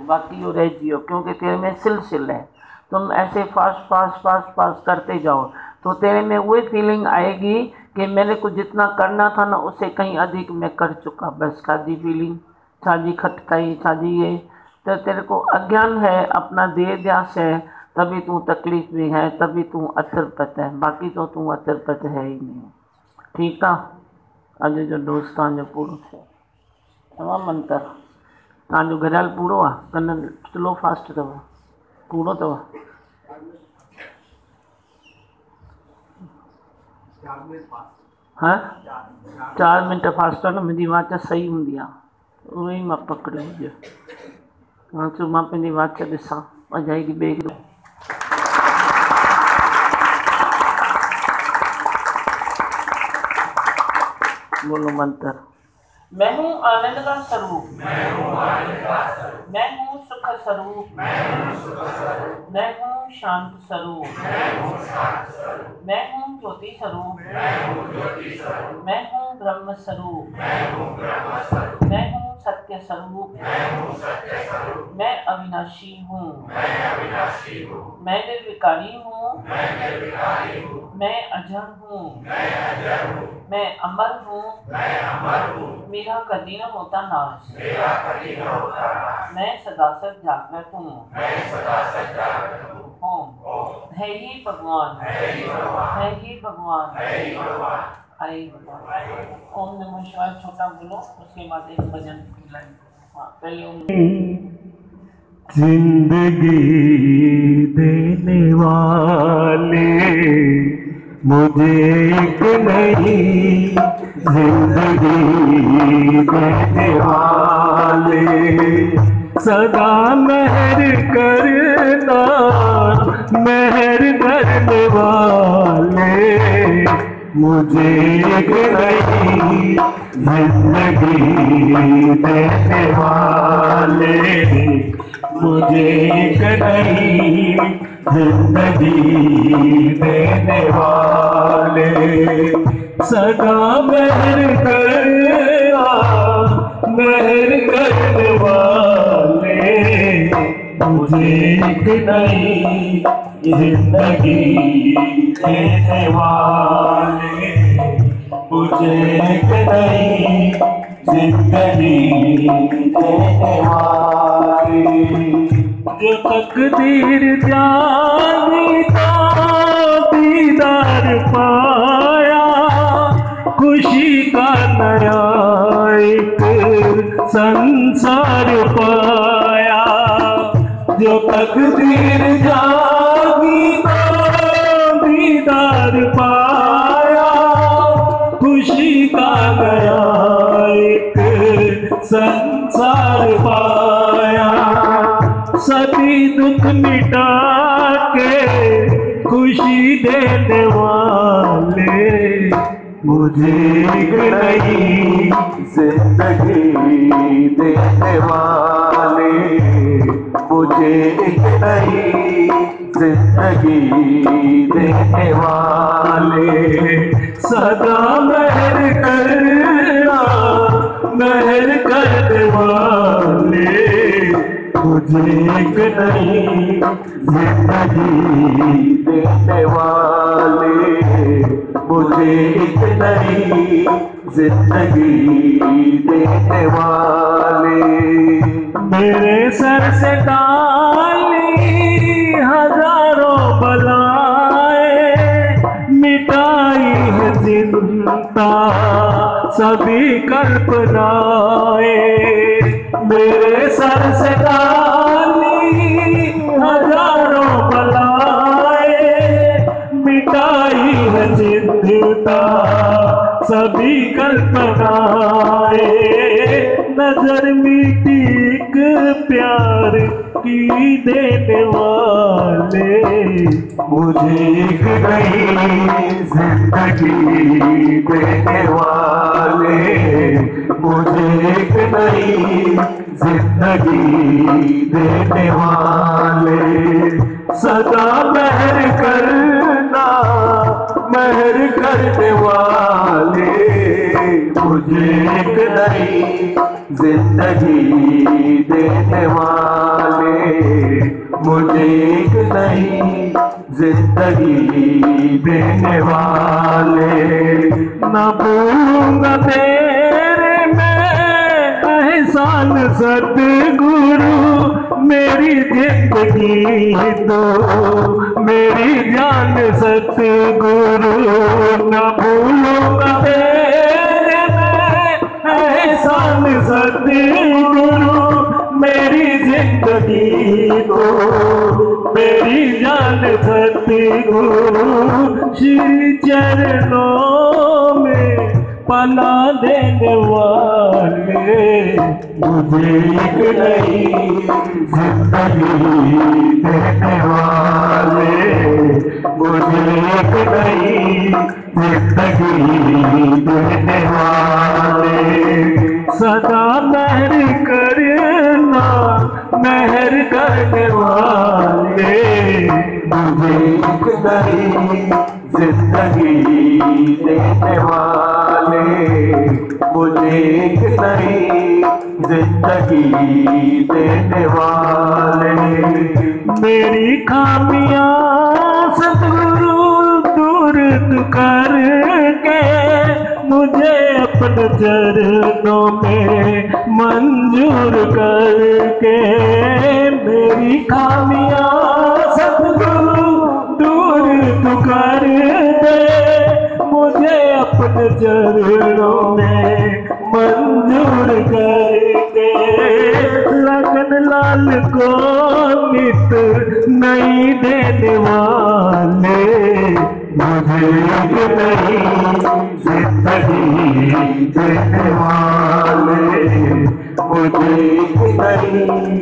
बाकी यो रह जियो, क्योंकि तेरे में सिलसिल है। तुम ऐसे फास्ट फास्ट फास्ट फास्ट करते जाओ तो तेरे में वही फीलिंग आएगी कि मैंने कुछ जितना करना था ना उससे कहीं अधिक मैं कर चुका, बस छाजी फीलिंग, छाजी खटकाई, छाजी ये। तो तेरे को अज्ञान है, अपना देह ध्यास है, तभी तू तकलीफ में है, तभी तू अतरपत है, बाकी तो तू अतरपत है ही नहीं। ठीक है। अॼु जो डोज़ तव्हांजो पूरो थियो। तमामु मंतर तव्हांजो घरियाल पूरो आहे, कन स्लो फास्ट अथव, पूरो अथव? हाँ 4 मिंट फास्ट आहे न, मुंहिंजी वाच सही हूंदी आहे, उहो ई मां पकड़ियो हुजे। हाणे चयो मां पंहिंजी वाच ॾिसां, अजाई की ॿिए बोलो मंत्र। मैं हूँ आनंद का स्वरूप, मैं हूँ सुख स्वरूप, मैं हूँ शांत स्वरूप, मैं हूँ ज्योति स्वरूप, मैं हूँ ब्रह्म स्वरूप, मैं हूँ सत्य स्वरूप, मैं अविनाशी हूँ, मैं निर्विकारी हूँ, मैं अजर हूँ, मैं अमर हूँ, मेरा कभी न होता नाश, मैं सदा सद जागृत हूँ। ओम है ही भगवान, है ही भगवान, आई भगवान। ओम नमः शिवाय छोटा बोलो, उसके बाद एक भजन की लाइन। हाँ पहले ओम। जिंदगी देने वाले मुझे एक नई जिंदगी देने वाले, सदा मेहर करना, मेहर करने वाले, मुझे एक नई जिंदगी देने वाले, मुझे एक नई जिंदगी देने वाले, सदा मेहर करना, मेहर करने वाले, मुझे एक नई जिंदगी देने वाले, मुझे एक नई जिंदगी देने वाले। जो तकदीर जानी का दीदार पाया, खुशी का नया एक संसार पाया। जो तकदीर जानी का दीदार पाया, खुशी का नया एक संसार पाया। सभी दुख मिटा के खुशी देने वाले, मुझे एक नई जिंदगी देने वाले, मुझे एक नई जिंदगी देने वाले, सदा मेहर करना, मेहर करने वाले, मुझे एक नई जिंदगी देने वाले, मुझे एक नई जिंदगी देने वाले। मेरे सर से डाली हजारों बलाएं, मिटाई है चिंता सभी कल्पनाएं। मेरे सर से डाली हजारों बलाएं, मिटाई है चिंता सभी कल्पनाएं। नजर मीठी एक प्यार की देने वाले, मुझे एक नई जिंदगी देने वाले, मुझे एक नई जिंदगी देने वाले, सदा मेहर करना, मेहर करने वाले, मुझे एक नई जिंदगी देने वाले। मुझे एक नई जिंदगी देने वाले। न भूलूंगा तेरे मैं एहसान सतगुरु, मेरी जिंदगी तो मेरी जान सतगुरु। न भूलूंगा तेरे मैं एहसान सतगुरु, मेरी जिंदगी तो मेरी जान सतगुरु। श्री चरणों में पना देने वाले, मुझे एक नई जिंदगी देने वाले। मुझे एक नई जिंदगी देने वाले। सदा मेहर करना, मेहर करने वाले। मुझे एक नई जिंदगी देने वाले। मुझे एक नई जिंदगी देने वाले। मेरी खामियां सतगुरु दूर तू करके, मुझे अपने चरणों में मंजूर करके। मेरी खामियां सतगुरु दूर तू कर दे, मुझे अपने चरणों में मंजूर करके। लगन लाल को नित नहीं देने वाले, मुझे एक नई जिंदगी देने वाले। मुझे एक नई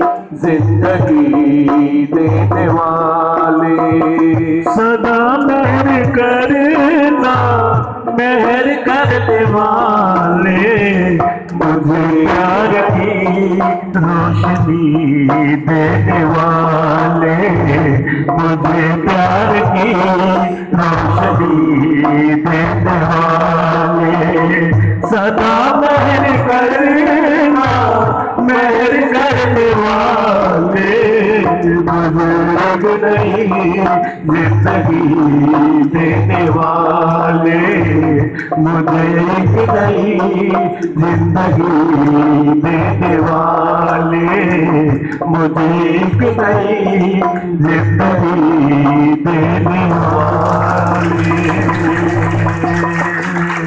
जिंदगी देने वाले। सदा मेहर करना, मेहर करने वाले। मुझे प्यार की रोशनी देने वाले, मुझे प्यार की रोशनी देने वाले। सदा मेहर करना, मेहर करने वाले। बुजुर्ग नहीं जिंदगी देने वाले। मुझे एक नई जिंदगी देने वाले। मुझे एक नई जिंदगी देने वाले।